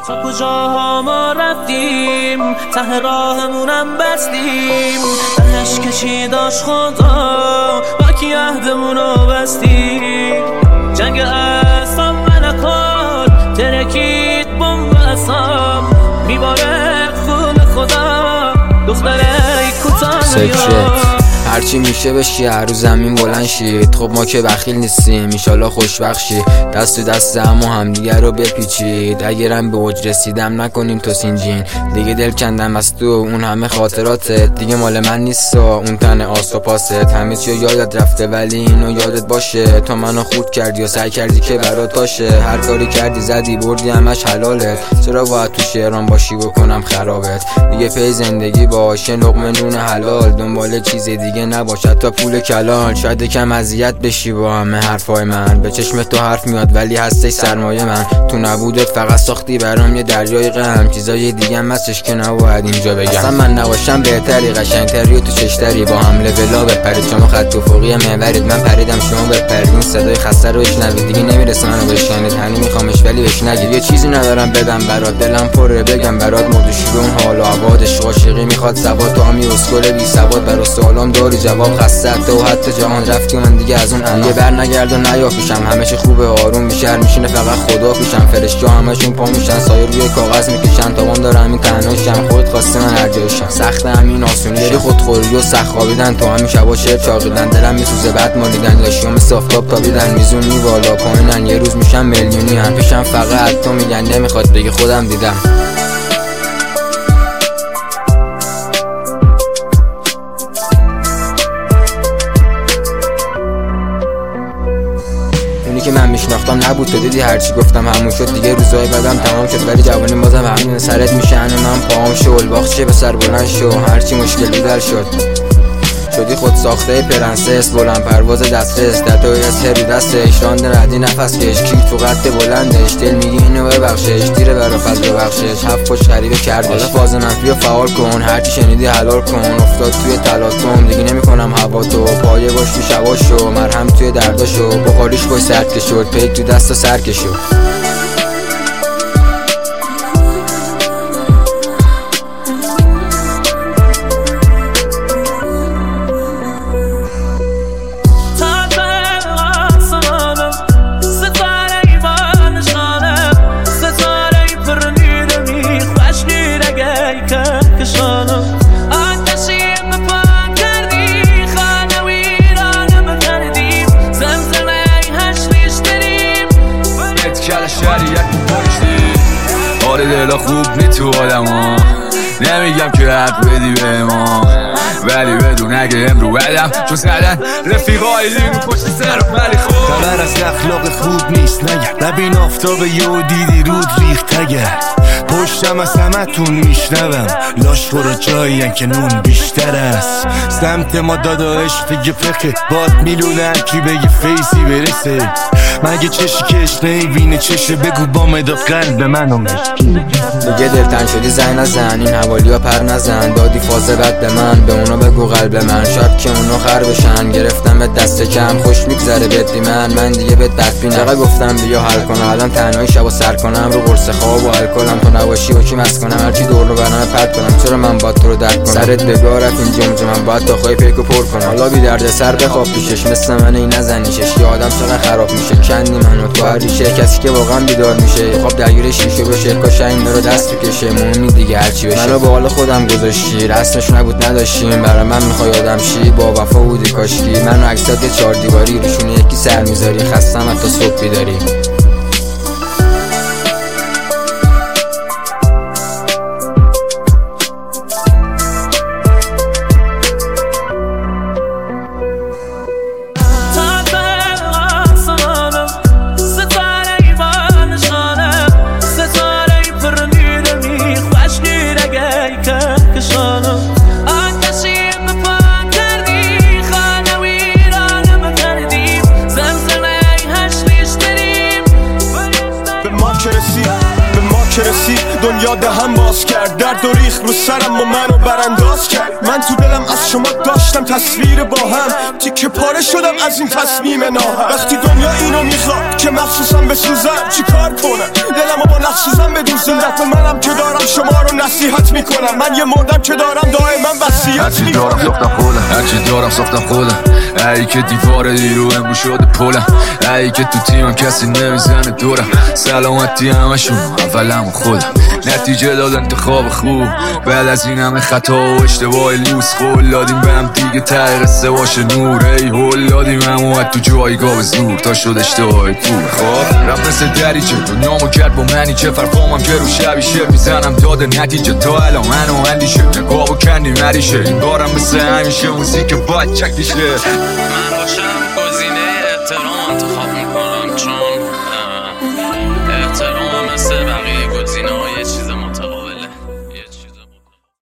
تا کجاها ما رفتیم، ته راهمونم بستیم، تهش که چی داشت خدا با کی عهدمونو بستیم. جنگ اعصاب ملکات ترکید بمب اعصاب، میباره خون خدا دختره کوتاه نیاد. هرچی میشه بشی هر روز زمین بلند شید. خب ما که بخیل نیستیم ایشالا خوشبخت شی. دست تو دست هم و همدیگه رو بپیچید. اگرم به اوج رسیدم نکنیم تو سینجین. دیگه دل کندم از تو اون همه خاطراتت دیگه مال من نیست اون تن آس و پاست. همه چی یادت رفته ولی اینو یادت باشه. تو منو خود کردی و سعی کردی که برات باشه. هر کاری کردی زدی بردی همش حلالت. چرا باید تو شهران باشی بکنم خرابت؟ دیگه پی زندگی باشه لقمه نون حلال. دنبال چیز دیگه نباشد تا پول کلان. شاید کم اذیت بشی با همه حرفای من. به چشم تو حرف میاد ولی هستش سرمایه من. تو نبودت فقط ساختی برام یه دریای غم. چیزای دیگه هم هستش که نباید اینجا بگم. اصلا من نباشم بهتری قشنگتری و تو چشتری. با هم لولا بپرید شما خط افقی محورید. من پریدم شما بپرید. این صدای خسته رو بشنوید دیگه نمیرسه منو بشنوید. هنوز میخوامش ولی بشنوید. یه چیزی ندارم بدم برات دلم پره بگم برات. مردوشی به اون حال و هوادش عاشقی میخواد ثبات. تو همی اسکل بی ثبات برا سوالام داری جواب. خسته تو حتی جهان رفتی و من دیگه از اون دیگه بر نگرد و نیا پیشم. همه چی خوبه آروم میشه میشینه فقط خدا پیشم. فرشته همشون پا میشن سایر روی کاغذ میکشن. تاوان دارم این تنهاشم خودت خواسته من هر جایشم. سخت همین آسونی داری خودخوری و سخت خوابیدن. تو همین شبا شعر چاقیدن. دلم میسوزه بعد مالیدن. لاشیام صافتاب تابیدن. میزونی بالا پایینن. یه روز میشم میلیونی هم پیشم فقط تو میگن نمیخواد بگی خودم دیدم. اونی که من میشناختم نبود تو دیدی هرچی گفتم همون شد دیگه. روزای بعدم تمام شد ولی جوانی بازم همین سرت میشن. من پاهم شل باخت چه به سر بلند شو. هرچی مشکل بیدر شد شدی خود ساخته پرنسس. بلند پرواز دسترس دتای از هر دستش. رانده ردی نفس کش کیر تو قد بلندش. دل میگی اینو ببخشش دیره برا فضل ببخشش. هفت خوش غریبه کردش. حالا فاز منفی و فعال کن. هرچی شنیدی حلال کن. افتاد توی تلاطم دیگه نمیکنم هوا تو. پایه باش تو شباشو. مرهم توی درداشو. بخاریش باش سرد که شد. پیک تو دست و سر که شد. حال دلا خوب نی تو آدم ها. نمیگم که حق بدی به ما ولی بدون اگه امرو بدم چون زدن رفیقای لیمو پشت سرم ولی خوب خبر از اخلاق خوب نیست نگه. نبین آفتاب یه دیدی رود ریخت اگر پشتم از همتون میشنوم. لاش برو جایین که نون بیشتر است. سمت ما دادا عشق دیگه فقه باد میلونه. کی بگی فیسی برسه مگه چشی کش نیبینه چشه. بگو با مداد قلب منو مشکی دیگه دلتن شدی زنگ نزن. این حوالی ها پر نزن. دادی فاز بد به من به اونا بگو قلب من. شاید که اونا خر بشن. گرفتم دست کم خوش میگذره بدی من دیگه به دفینم. چقدر گفتم بیا حل کنم الان تنهایی شب و سر کنم. رو قرص خواب و الکلم تو نباشی و کی مس کنم. هرچی دور رو برنامه پرد کنم. چرا من باید تو رو درک کنم؟ سرت بگاه رفت این جمجه من باید تا خواهی پیکو پر کنم. حالا بی درد سر بخواب پیشش مثل من این نزنیشش. یه آدم چقدر خراب میشه کندی منو تو هر ریشه. کسی که واقعا بیدار میشه خواب درگیر شیشه بشه. کاش این رو دست بکشه مهمی دیگه هرچی بشه. منو به حال خودم گذاشتی رسمش نبود نداشتیم. برای من میخوای آدم شی با وفا بودی کاشکی. منو عکسات 4 دیواری روشونه یکی سر میذاری. خستم تا صبح بیداری. که رسید دنیا دهم باز کرد، درد و ریخ رو سرم و منو برانداز کرد. من تو دلم از شما داشتم تصویر با هم، تیکه پاره شدم از این تصمیم ناهم. وقتی دنیا اینو میخواد که مخصوصم بسوزم چی کار کنم؟ دلمو با نخسوزم بدوزم. دفع منم که دارم شما رو نصیحت میکنم، من یه مردم که دارم دائما وصیت میکنم. هرچی دارم ساختم خودم، ای که دیوار دیرو امرو شده پلم، ای که تو تیمم کسی نمیزنه دورم. سلامتی همشون اولم و خودم، نتیجه داد انتخاب خوب بعد از این همه خطا و اشتباه لوس. قول دادیم به هم دیگه ته قصه باشه نور، ای هول دادیم همو تو جایگاه به زور تا شد اشتباه پول. خب رفت مثل دریچه دنیامو کرد با منی، چه فرقامم که رو شبی شعر میزنم داده نتیجه. تا الان منو اندیشه نقاب و کندی مریشه، این بارم مثل همیشه موزیک باید چکیشه. من باشم